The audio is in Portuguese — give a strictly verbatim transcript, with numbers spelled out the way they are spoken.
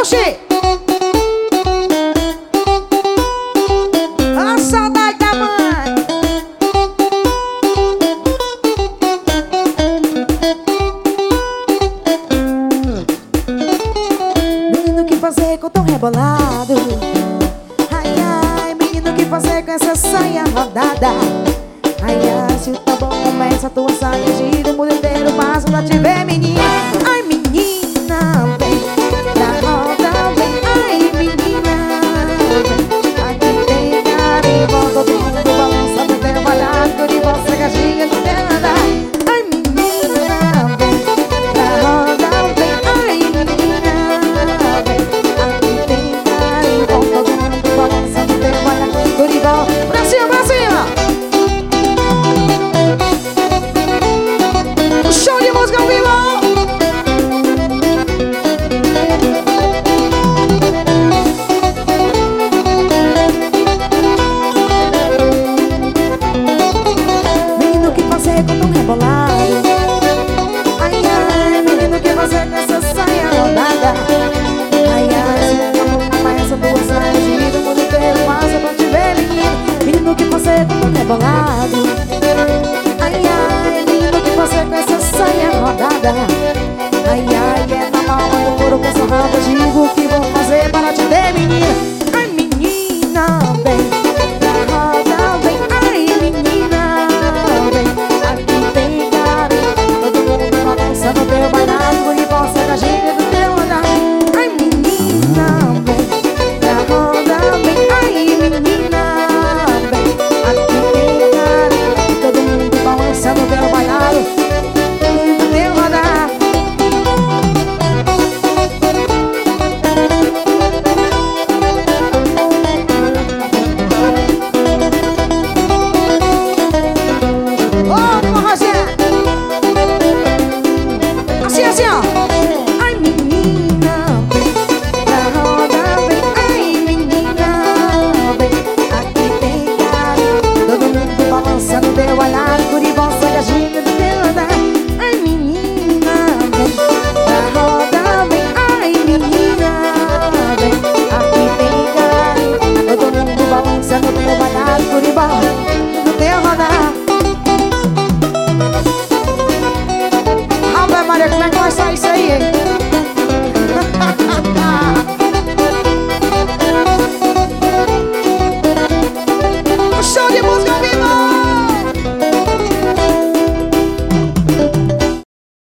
curtir. A saudade da mãe. Menino, o que fazer com tão rebolado? Ai, ai, menino, o que fazer com essa saia rodada? Ai, ai, se o tá bom começa a tua saia gira o mundo inteiro passa pra te ver, menina. Ai, menina, vem pra roda, vem. Ai, menina, vem. Aqui tem carinho, todo mundo balança no teu balado de você que a giga de nada. Ai, menina, vem pra roda, vem. Ai, menina, vem. Aqui tem carinho, todo mundo balança no teu balado de volta. Pra cima, pra cima. Show de música ao vivo! Menino, que fazer com tão rebolado? Ai, ai, menino, que fazer com essa saia rodada? Ai, ai, se não começa a tua saia gira o mundo inteiro passa pra te ver, menino. Menino, que fazer com tão rebolado? Ai, ai, menino, que fazer com essa saia rodada? Ai, ai, é na mão do couro com essa roupa de